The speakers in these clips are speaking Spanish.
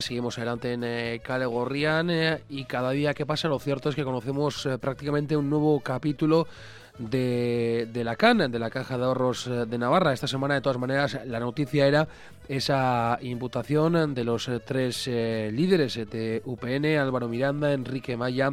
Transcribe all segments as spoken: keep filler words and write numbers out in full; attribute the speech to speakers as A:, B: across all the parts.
A: Seguimos adelante en eh, Kale Gorrian eh, y cada día que pasa lo cierto es que conocemos eh, prácticamente un nuevo capítulo de, de la C A N, de la Caja de Ahorros de Navarra. Esta semana, de todas maneras, la noticia era esa imputación de los eh, tres eh, líderes de U P N, Álvaro Miranda, Enrique Maya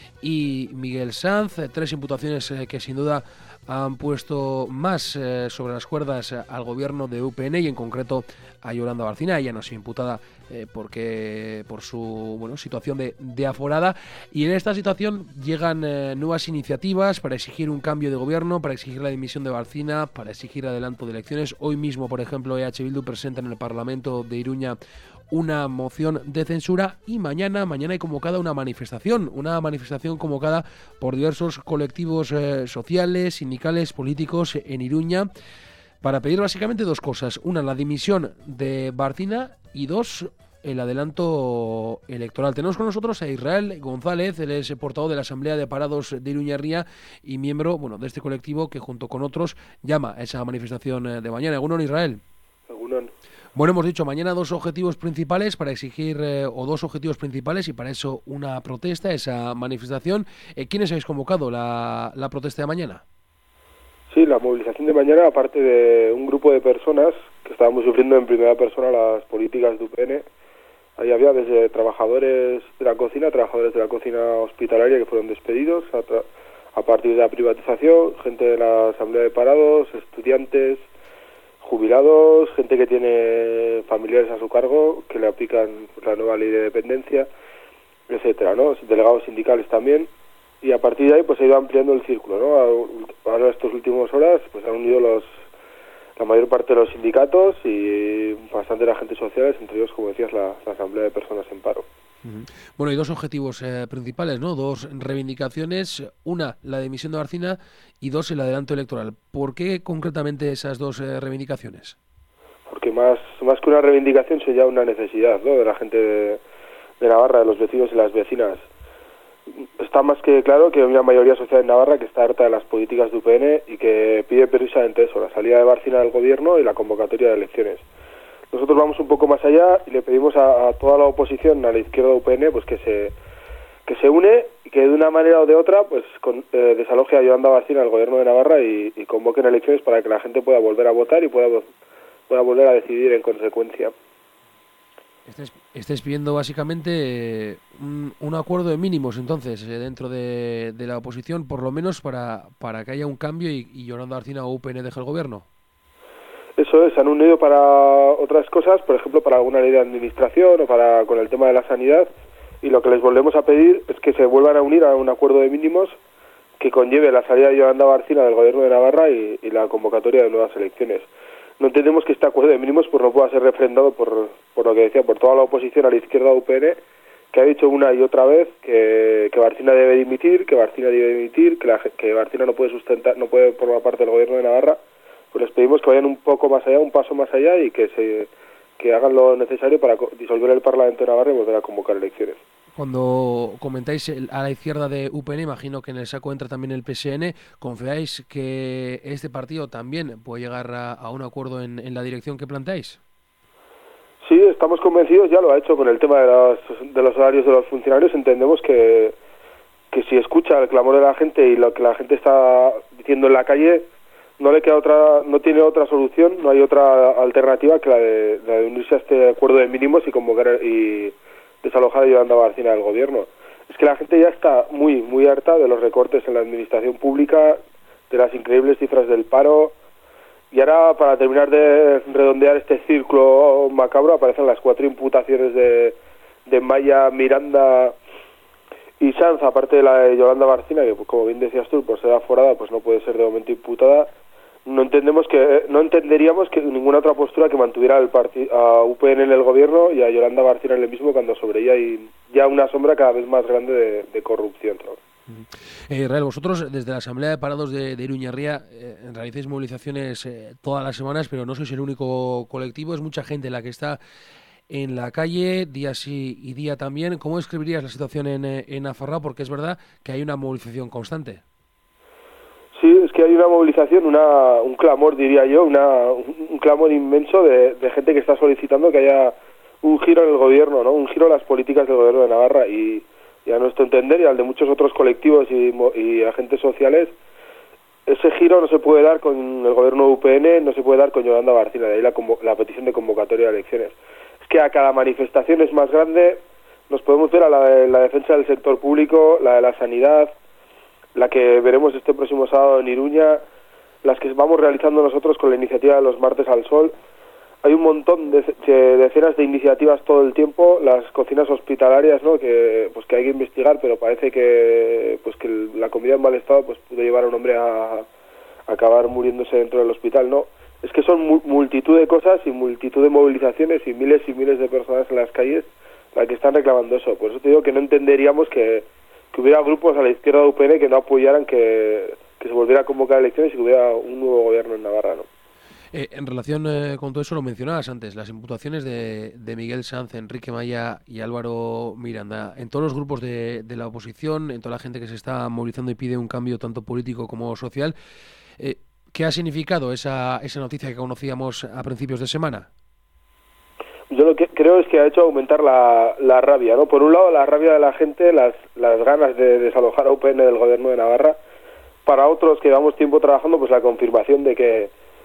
A: y Miguel Sanz, eh, tres imputaciones eh, que sin duda han puesto más eh, sobre las cuerdas eh, al gobierno de U P N y en concreto a Yolanda Barcina. Ella no ha sido imputada eh, porque por su bueno situación de, de aforada, y en esta situación llegan eh, nuevas iniciativas para exigir un cambio de gobierno, para exigir la dimisión de Barcina, para exigir adelanto de elecciones. Hoy mismo, por ejemplo, E H Bildu presenta en el Parlamento de Iruña una moción de censura, y mañana mañana hay convocada una manifestación, una manifestación convocada por diversos colectivos eh, sociales, sindicales, políticos en Iruña, para pedir básicamente dos cosas: una, la dimisión de Barcina, y dos, el adelanto electoral. Tenemos con nosotros a Israel González, él es portavoz de la Asamblea de Parados de Iruñerría y miembro bueno de este colectivo que junto con otros llama a esa manifestación de mañana. ¿Egunon, Israel?
B: Egunon.
A: Bueno, hemos dicho mañana dos objetivos principales para exigir, eh, o dos objetivos principales, y para eso una protesta, esa manifestación. Eh, ¿Quiénes habéis convocado la, la protesta de mañana?
B: Sí, la movilización de mañana, aparte de un grupo de personas que estábamos sufriendo en primera persona las políticas de U P N, ahí había desde trabajadores de la cocina, trabajadores de la cocina hospitalaria que fueron despedidos a, tra- a partir de la privatización, gente de la Asamblea de Parados, estudiantes, jubilados, gente que tiene familiares a su cargo, que le aplican la nueva ley de dependencia, etcétera, ¿no? Delegados sindicales también, y a partir de ahí pues se ha ido ampliando el círculo, ¿no? Ahora estas últimas horas pues han unido los la mayor parte de los sindicatos y bastante de agentes sociales, entre ellos, como decías, la, la Asamblea de Personas en Paro.
A: Uh-huh. Bueno, hay dos objetivos eh, principales, ¿no? Dos reivindicaciones: una, la dimisión de Barcina, y dos, el adelanto electoral. ¿Por qué concretamente esas dos eh, reivindicaciones?
B: Porque más más que una reivindicación sería una necesidad, ¿no? De la gente de, de Navarra, de los vecinos y las vecinas. Está más que claro que hay una mayoría social en Navarra que está harta de las políticas de U P N y que pide precisamente eso, la salida de Barcina del gobierno y la convocatoria de elecciones. Nosotros vamos un poco más allá y le pedimos a, a toda la oposición, a la izquierda U P N, pues que se que se une y que de una manera o de otra pues con, eh, desaloje a Yolanda Barcina del gobierno de Navarra y, y convoquen elecciones para que la gente pueda volver a votar y pueda, pueda volver a decidir en consecuencia.
A: Estáis, estáis pidiendo básicamente un, un acuerdo de mínimos, entonces, eh, dentro de, de la oposición, por lo menos para, para que haya un cambio y, y Yolanda Barcina o U P N deje el gobierno.
B: Eso es, se han unido para otras cosas, por ejemplo, para alguna ley de administración o para con el tema de la sanidad, y lo que les volvemos a pedir es que se vuelvan a unir a un acuerdo de mínimos que conlleve la salida de Yolanda Barcina del gobierno de Navarra y, y la convocatoria de nuevas elecciones. No entendemos que este acuerdo de mínimos pues no pueda ser refrendado por, por lo que decía, por toda la oposición a la izquierda U P N, que ha dicho una y otra vez que, que Barcina debe dimitir, que Barcina debe dimitir, que, la, que Barcina no puede sustentar, no puede formar parte del gobierno de Navarra. Pues les pedimos que vayan un poco más allá, un paso más allá, y que se que hagan lo necesario para disolver el Parlamento de Navarra y volver a convocar elecciones.
A: Cuando comentáis a la izquierda de U P N, imagino que en el saco entra también el P S N. ¿Confiáis que este partido también puede llegar a, a un acuerdo en, en la dirección que planteáis?
B: Sí, estamos convencidos, ya lo ha hecho con el tema de los, de los horarios de los funcionarios. Entendemos que, que si escucha el clamor de la gente y lo que la gente está diciendo en la calle, no le queda otra, no tiene otra solución, no hay otra alternativa que la de, la de unirse a este acuerdo de mínimos y convocar y desalojar a Yolanda Barcina del gobierno. Es que la gente ya está muy, muy harta de los recortes en la administración pública, de las increíbles cifras del paro, y ahora, para terminar de redondear este círculo macabro, aparecen las cuatro imputaciones de, de Maya, Miranda y Sanz, aparte de la de Yolanda Barcina, que, como bien decías tú, por ser aforada, pues no puede ser de momento imputada. No entendemos que no entenderíamos que ninguna otra postura que mantuviera el partido a U P N en el gobierno y a Yolanda Barcina en el mismo, cuando sobre ella hay ya una sombra cada vez más grande de, de corrupción, ¿no?
A: Eh, Israel, vosotros desde la Asamblea de Parados de, de Iruñerría eh, realizáis movilizaciones eh, todas las semanas, pero no sois el único colectivo, es mucha gente la que está en la calle, día sí y día también. ¿Cómo describirías la situación en, en Afarrao? Porque es verdad que hay una movilización constante.
B: Sí, es que hay una movilización, una, un clamor, diría yo, una, un clamor inmenso de, de gente que está solicitando que haya un giro en el gobierno, ¿no? Un giro en las políticas del gobierno de Navarra y, y a nuestro entender y al de muchos otros colectivos y, y agentes sociales, ese giro no se puede dar con el gobierno de U P N, no se puede dar con Yolanda Barcina, de ahí la, la petición de convocatoria de elecciones. Es que a cada manifestación es más grande, nos podemos ver a la, de, la defensa del sector público, la de la sanidad, la que veremos este próximo sábado en Iruña, las que vamos realizando nosotros con la iniciativa de los martes al sol. Hay un montón de, de decenas de iniciativas todo el tiempo, las cocinas hospitalarias, ¿no? que pues que hay que investigar, pero parece que pues que el, la comida en mal estado pues puede llevar a un hombre a, a acabar muriéndose dentro del hospital, no. Es que son mu multitud de cosas y multitud de movilizaciones y miles y miles de personas en las calles las que están reclamando eso. Por eso te digo que no entenderíamos que, que hubiera grupos a la izquierda de U P N que no apoyaran que, que se volviera a convocar elecciones y que hubiera un nuevo gobierno en Navarra, ¿no?
A: Eh, en relación eh, con todo eso, lo mencionabas antes, las imputaciones de, de Miguel Sanz, Enrique Maya y Álvaro Miranda, en todos los grupos de, de la oposición, en toda la gente que se está movilizando y pide un cambio tanto político como social, eh, ¿qué ha significado esa, esa noticia que conocíamos a principios de semana?
B: Yo lo que creo es que ha hecho aumentar la, la rabia, ¿no? Por un lado, la rabia de la gente, las, las ganas de desalojar a U P N del gobierno de Navarra. Para otros que llevamos tiempo trabajando, pues la confirmación de que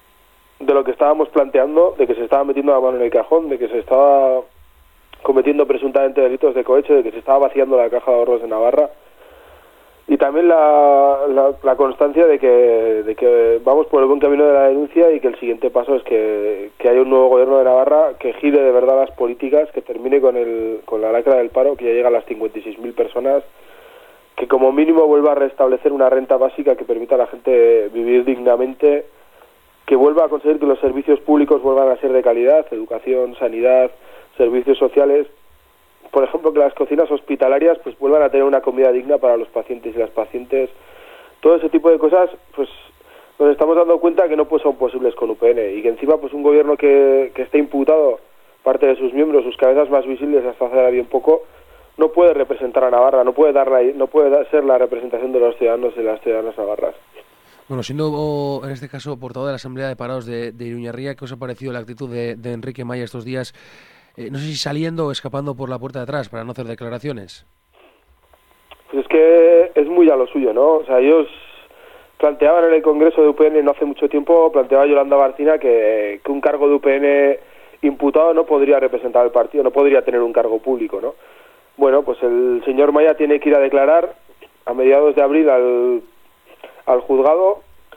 B: de lo que estábamos planteando, de que se estaba metiendo la mano en el cajón, de que se estaba cometiendo presuntamente delitos de cohecho, de que se estaba vaciando la caja de ahorros de Navarra, y también la, la, la constancia de que, de que vamos por el buen camino de la denuncia y que el siguiente paso es que, que haya un nuevo gobierno de Navarra que gire de verdad las políticas, que termine con, el, con la lacra del paro, que ya llega a las cincuenta y seis mil personas, que como mínimo vuelva a restablecer una renta básica que permita a la gente vivir dignamente, que vuelva a conseguir que los servicios públicos vuelvan a ser de calidad, educación, sanidad, servicios sociales, por ejemplo, que las cocinas hospitalarias pues vuelvan a tener una comida digna para los pacientes y las pacientes. Todo ese tipo de cosas, pues nos estamos dando cuenta que no pues, son posibles con U P N y que encima pues un gobierno que, que esté imputado, parte de sus miembros, sus cabezas más visibles hasta hace bien poco, no puede representar a Navarra, no puede dar la, no puede ser la representación de los ciudadanos y las ciudadanas navarras.
A: Bueno, siendo en este caso portavoz de la Asamblea de Parados de, de Iruñerría, ¿qué os ha parecido la actitud de, de Enrique Maya estos días? Eh, no sé si saliendo o escapando por la puerta de atrás para no hacer declaraciones.
B: Pues es que es muy a lo suyo, ¿no? O sea, ellos planteaban en el Congreso de U P N no hace mucho tiempo, planteaba Yolanda Barcina que, que un cargo de U P N imputado no podría representar al partido, no podría tener un cargo público, ¿no? Bueno, pues el señor Maya tiene que ir a declarar a mediados de abril al al juzgado.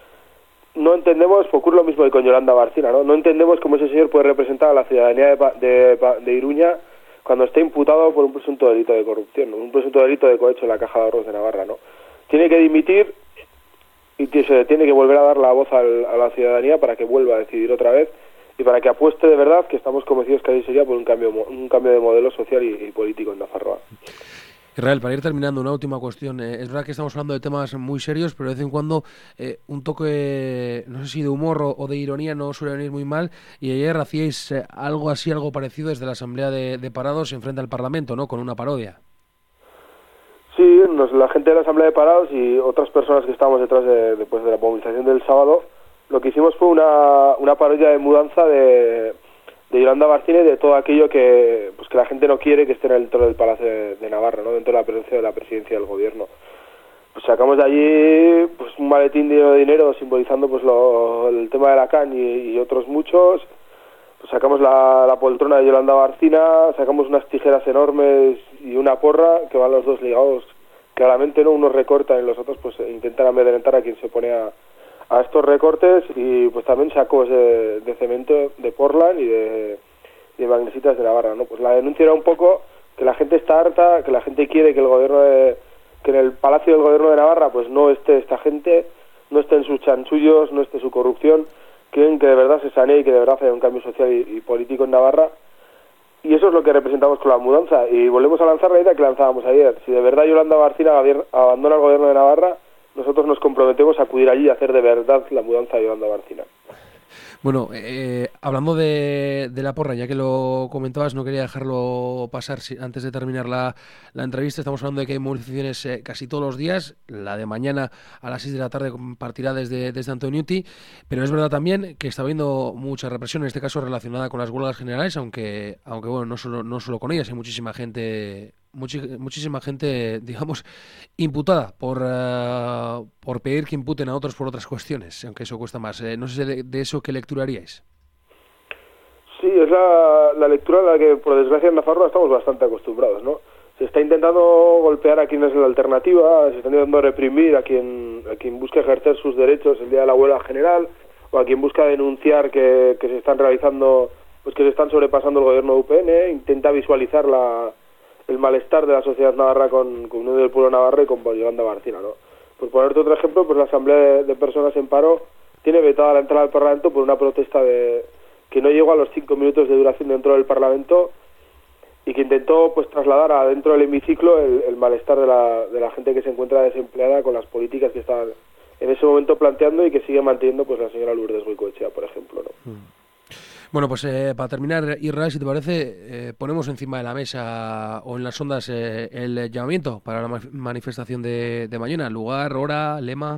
B: No entendemos, ocurre lo mismo que con Yolanda Barcina, ¿no? No entendemos cómo ese señor puede representar a la ciudadanía de, de, de Iruña cuando está imputado por un presunto delito de corrupción, ¿no? Un presunto delito de cohecho en la caja de ahorros de Navarra, ¿no? Tiene que dimitir y se tiene que volver a dar la voz al, a la ciudadanía para que vuelva a decidir otra vez y para que apueste de verdad, que estamos convencidos que así sería, por un cambio un cambio de modelo social y, y político en Nafarroa.
A: Israel, para ir terminando, una última cuestión. Eh, es verdad que estamos hablando de temas muy serios, pero de vez en cuando eh, un toque, no sé si de humor o, o de ironía no suele venir muy mal, y ayer hacíais eh, algo así, algo parecido desde la Asamblea de, de Parados en frente al Parlamento, ¿no? Con una parodia.
B: Sí, nos, la gente de la Asamblea de Parados y otras personas que estábamos detrás de, de, pues, de la movilización del sábado, lo que hicimos fue una, una parodia de mudanza de... de Yolanda Barcina y de todo aquello que pues que la gente no quiere que esté dentro del Palacio de, de Navarra, ¿no? Dentro de la presencia de la presidencia del gobierno. Pues sacamos de allí pues un maletín lleno de dinero simbolizando pues lo, el tema de la C A N y, y otros muchos. Pues sacamos la, la poltrona de Yolanda Barcina, sacamos unas tijeras enormes y una porra que van los dos ligados claramente, ¿no? Unos recortan y los otros pues intentan amedrentar a quien se opone a a estos recortes, y pues también sacos de, de cemento de Portland y de, de magnesitas de Navarra, ¿no? Pues la denuncia era un poco que la gente está harta, que la gente quiere que el gobierno de, que en el Palacio del Gobierno de Navarra pues no esté esta gente, no estén sus chanchullos, no esté su corrupción, quieren que de verdad se sanee y que de verdad haya un cambio social y, y político en Navarra, y eso es lo que representamos con la mudanza, y volvemos a lanzar la idea que lanzábamos ayer. Si de verdad Yolanda Barcina abandona el gobierno de Navarra, nosotros nos comprometemos a acudir allí y hacer de verdad la mudanza de Yolanda Barcina.
A: Bueno, eh, hablando de, de la porra, ya que lo comentabas, no quería dejarlo pasar si, antes de terminar la, la entrevista. Estamos hablando de que hay movilizaciones eh, casi todos los días. La de mañana a las seis de la tarde partirá desde, desde Antoniuti, pero es verdad también que está habiendo mucha represión, en este caso relacionada con las huelgas generales, aunque aunque bueno, no solo, no solo con ellas, hay muchísima gente... Muchi, muchísima gente, digamos, imputada por uh, por pedir que imputen a otros por otras cuestiones, aunque eso cuesta más. Eh, no sé de, de eso qué lectura haríais.
B: Sí, es la, la lectura a la que, por desgracia, en Nafarroa estamos bastante acostumbrados, ¿no? Se está intentando golpear a quien es la alternativa, se está intentando reprimir a quien a quien busca ejercer sus derechos el día de la huelga general, o a quien busca denunciar que, que se están realizando, pues que se están sobrepasando el gobierno de U P N, intenta visualizar la el malestar de la sociedad navarra con, con Unión del Pueblo Navarro y con Yolanda Barcina, ¿no? Por ponerte otro ejemplo, pues la Asamblea de, de Personas en Paro tiene vetada la entrada al Parlamento por una protesta de que no llegó a los cinco minutos de duración dentro del Parlamento y que intentó pues trasladar a dentro del hemiciclo el, el malestar de la, de la gente que se encuentra desempleada con las políticas que están en ese momento planteando y que sigue manteniendo pues la señora Lourdes Goicoechea, por ejemplo, ¿no?
A: Mm. Bueno, pues eh, para terminar, Israel, si te parece, eh, ponemos encima de la mesa o en las ondas eh, el llamamiento para la ma- manifestación de, de mañana. Lugar, hora, lema.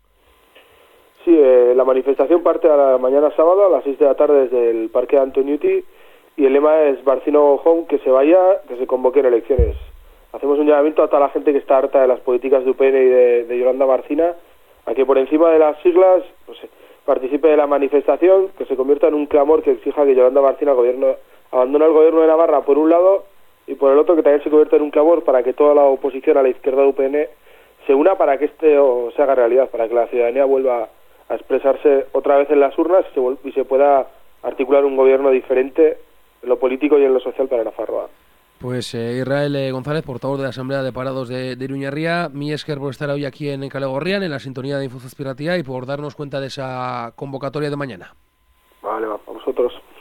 B: Sí, eh, la manifestación parte a la mañana sábado a las seis de la tarde desde el Parque de Antoniuti y el lema es Barcino Home, que se vaya, que se convoquen elecciones. Hacemos un llamamiento a toda la gente que está harta de las políticas de U P N y de, de Yolanda Barcina a que por encima de las siglas pues, participe de la manifestación, que se convierta en un clamor que exija que Yolanda Barcina el gobierno, abandone el gobierno de Navarra por un lado y por el otro que también se convierta en un clamor para que toda la oposición a la izquierda de U P N se una para que este o, se haga realidad, para que la ciudadanía vuelva a expresarse otra vez en las urnas y se, y se pueda articular un gobierno diferente en lo político y en lo social para Nafarroa.
A: Pues eh, Israel eh, González, portavoz de la Asamblea de Parados de, de Iruñerría, mi esker por estar hoy aquí en Kale Gorrian, en la sintonía de Infozazpiratia, y por darnos cuenta de esa convocatoria de mañana.
B: Vale, va, a vosotros.